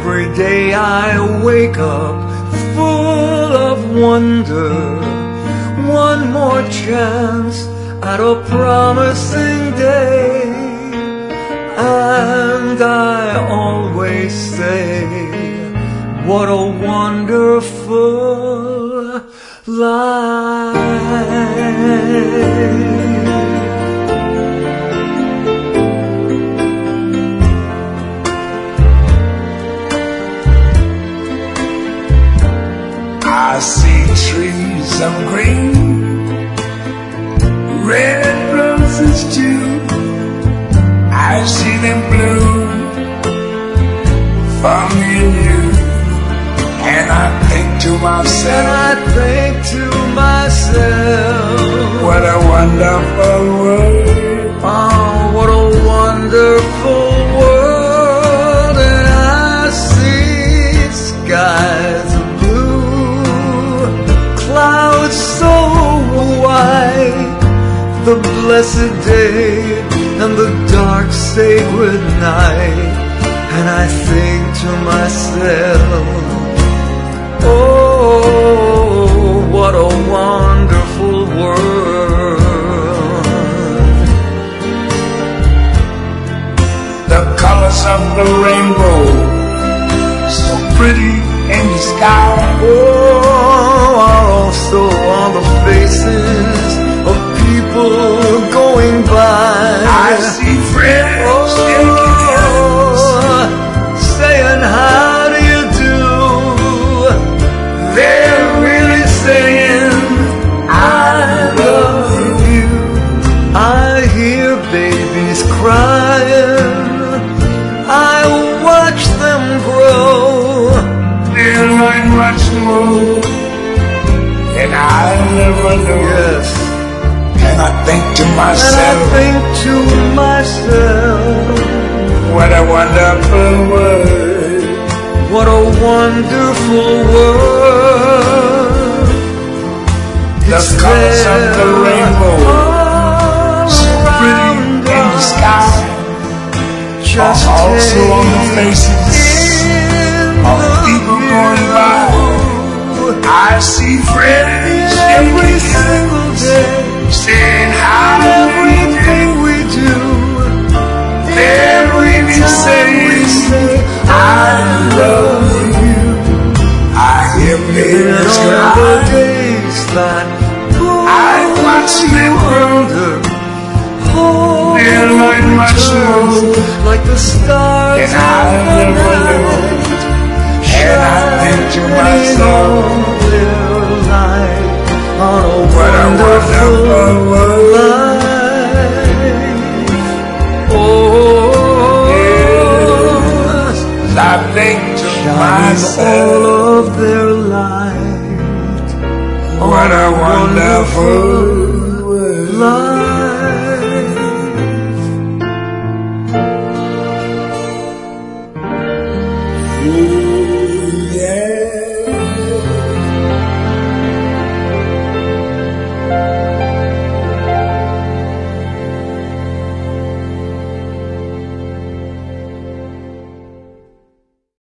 Every day I wake up full of wonder. One more chance at a promising day, and I always say, what a wonderful life. I see trees of green, red roses too. I see them bloom for me and you. And I think to myself, what a wonderful world. Oh, what a wonderful world. And I see skies of blue, clouds so white, the blessed day and the dark sacred night. And I think to myself, oh, what a wonderful world. The colors of the rainbow, so pretty in the sky, oh, are also on the faces of people going by. I see friends shaking hands, saying how do you do. they're really saying I love you. I hear babies crying, I watch them grow. They'll learn much more than I ever knew. Yes. And I think to myself, what a wonderful world. What a wonderful world. The colors of the rainbow, so pretty in the sky, are also on the faces of people going by. I see friends every single day, saying how everything we do. they're really saying I love you. I hear babies cry, that I watch them wonder, they'll learn much more like the stars than I ever knew. And I think to myself, what a wonderful world. Oh, yes, I think to myself, all of their light. what a wonderful world. Yeah.